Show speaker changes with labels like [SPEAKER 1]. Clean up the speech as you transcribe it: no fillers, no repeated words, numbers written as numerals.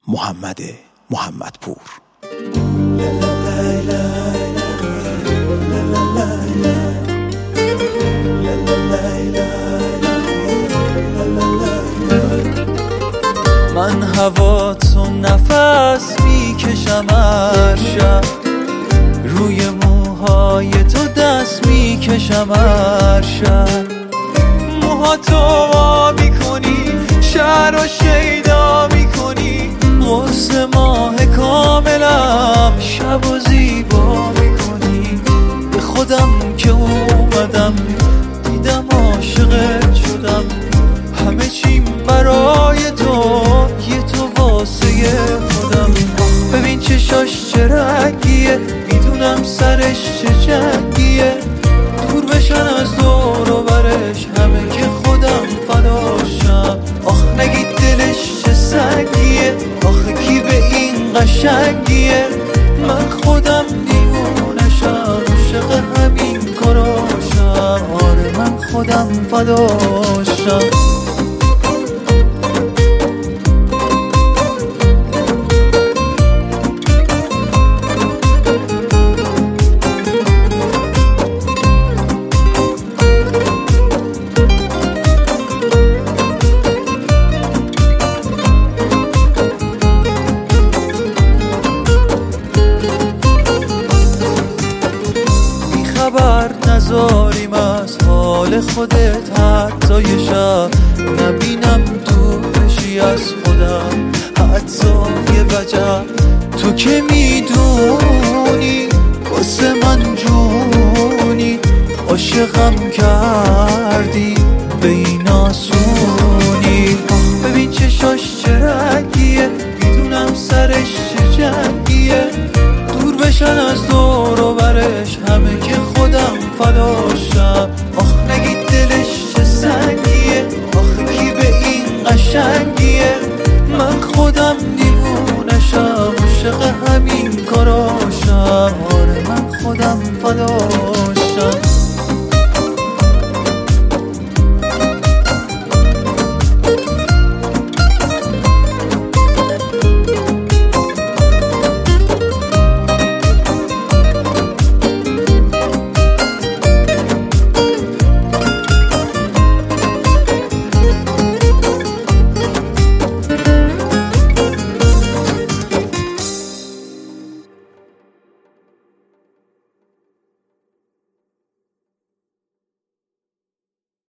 [SPEAKER 1] محمد محمدپور.
[SPEAKER 2] من هوا تو نفس میکشم هر شب، روی موهای تو دست میکشم هر شب، موهاتو وا میکنی، شهر رو شیدا میکنی، قرص ماه کاملم شب و زیبا میکنی. به خودم که اومدم دیدم عاشقت شدم، همه چیم برای تو، یه تو واسه خودم. ببین چشاش چه رنگیه، میدونم سرش چه جنگیه، دور بشن از دور و برش همه که خودم فداشم. آخ نگید دلش چه سنگیه، آخه کی به این قشنگیه، من خودم دیوونشم، عاشق همین کاراشم. آره من خودم فداشم. خبر نذاریم از حال خودت حتی یه شب، نبینم تو بشی از خودم حتی یه وجب. تو که میدونی واسه من جونی، عاشقم کردی به این آسونی. ببین چشاش چه رنگیه، میدونم سرش چه جنگیه، دور بشن از دور و برش همه که خودم فداشم. آخ نگید دلش چه سنگیه، آخه کی به این قشنگیه، من خودم دیوونشم، عاشق همین کاراشم. آره من خودم فداشم.